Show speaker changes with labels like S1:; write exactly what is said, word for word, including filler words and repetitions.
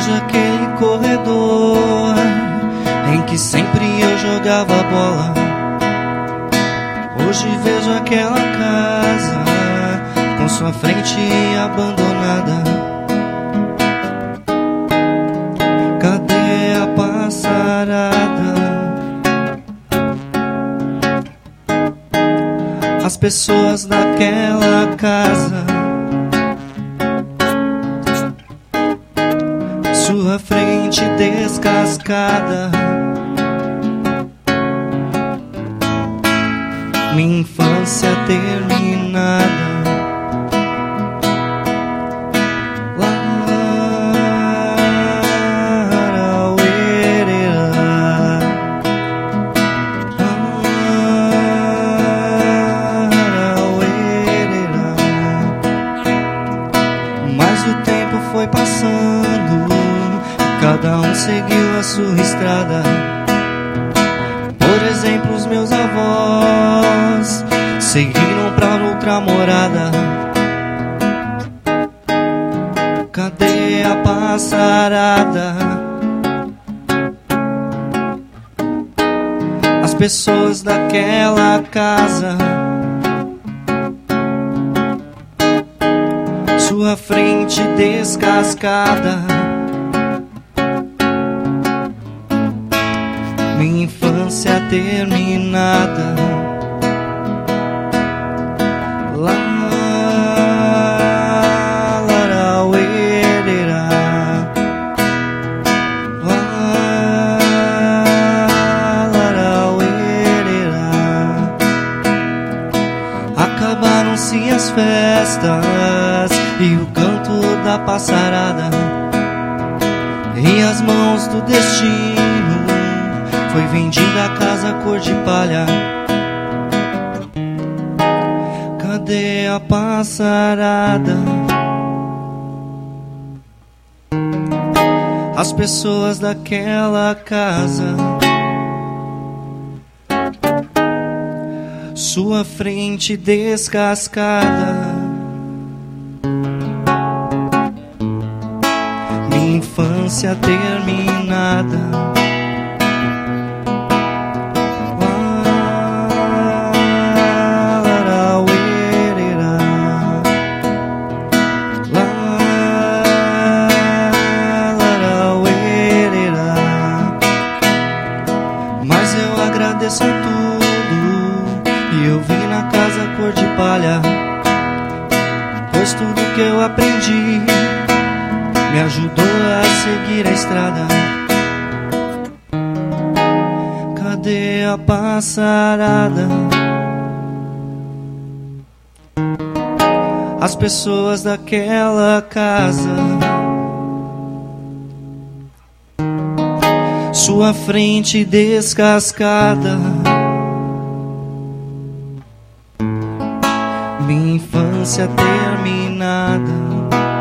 S1: vejo aquele corredor em que sempre eu jogava bola. Hoje vejo aquela casa com sua frente abandonada. Cadê a passarada? As pessoas daquela casa, sua frente descascada, minha infância terminada. Foi passando, cada um seguiu a sua estrada. Por exemplo, os meus avós seguiram pra outra morada. Cadê a passarada? As pessoas daquela casa, sua frente descascada, minha infância terminada. Lá, larauerera, lá, larauerera. Acabaram-se as festas e o canto da passarada, e as mãos do destino foi vendida a casa cor de palha. Cadê a passarada? As pessoas daquela casa, sua frente descascada, minha infância terminada. Mas eu agradeço a tudo e eu vim na casa cor de palha, pois tudo que eu aprendi me ajudou a seguir a estrada. Cadê a passarada? As pessoas daquela casa, sua frente descascada, minha infância terminada.